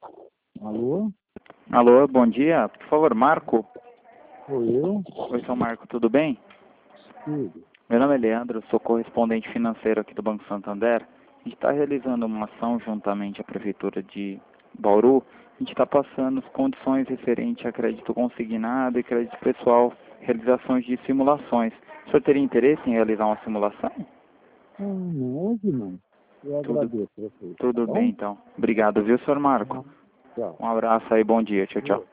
Alô? Alô, bom dia. Por favor, Marco. Sou eu? Oi, sou Marco, tudo bem? Tudo. Meu nome é Leandro, sou correspondente financeiro aqui do Banco Santander. A gente está realizando uma ação juntamente à Prefeitura de Bauru. A gente está passando as condições referentes a crédito consignado e crédito pessoal, realizações de simulações. O senhor teria interesse em realizar uma simulação? Não, hoje não. Eu Tudo, agradeço, prefeito. Tá tudo bem, bom? então. Obrigado, viu, senhor Marco? Tchau. Um abraço aí, bom dia. Tchau, tchau.